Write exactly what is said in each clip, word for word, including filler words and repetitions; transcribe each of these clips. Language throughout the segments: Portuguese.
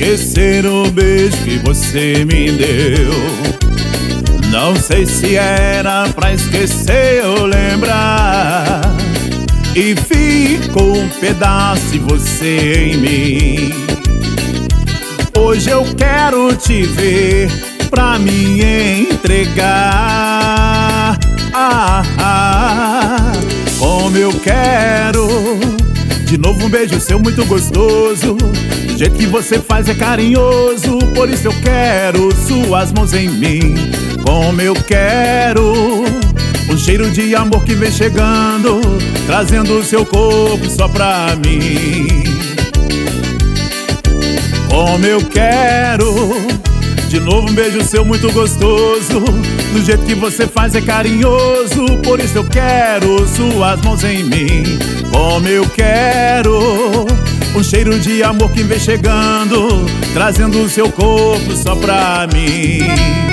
esquecer o beijo que você me deu. Não sei se era pra esquecer ou lembrar, e ficou um pedaço de você em mim. Hoje eu quero te ver pra me entregar. Ah, ah, como eu quero de novo um beijo seu muito gostoso. Do jeito que você faz é carinhoso, por isso eu quero suas mãos em mim. Como eu quero um cheiro de amor que vem chegando, trazendo o seu corpo só pra mim. Como eu quero de novo um beijo seu muito gostoso. Do jeito que você faz é carinhoso, por isso eu quero suas mãos em mim. Como eu quero um cheiro de amor que vem chegando, trazendo o seu corpo só pra mim.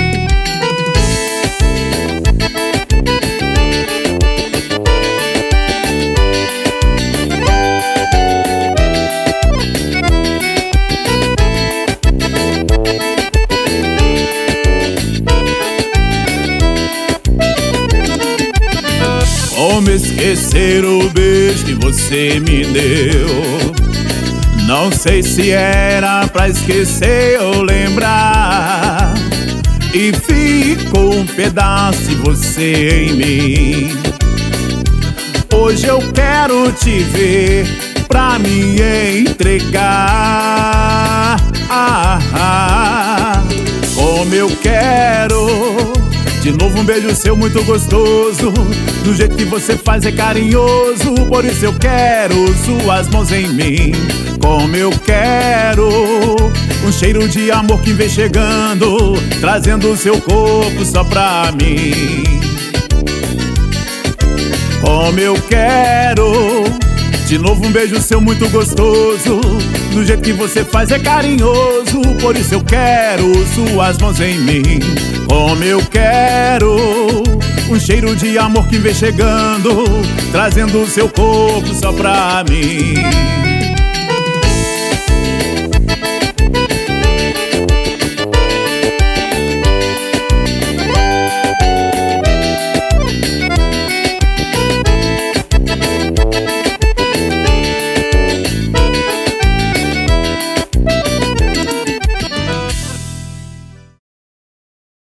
Como esquecer o beijo que você me deu? Não sei se era pra esquecer ou lembrar, e ficou um pedaço de você em mim. Hoje eu quero te ver pra me entregar. Ah, ah, como eu quero de novo um beijo seu muito gostoso. Do jeito que você faz é carinhoso, por isso eu quero suas mãos em mim. Como eu quero um cheiro de amor que vem chegando, trazendo o seu corpo só pra mim. Como eu quero de novo um beijo seu muito gostoso. Do jeito que você faz é carinhoso, por isso eu quero suas mãos em mim. Como eu quero um cheiro de amor que vem chegando, trazendo o seu corpo só pra mim.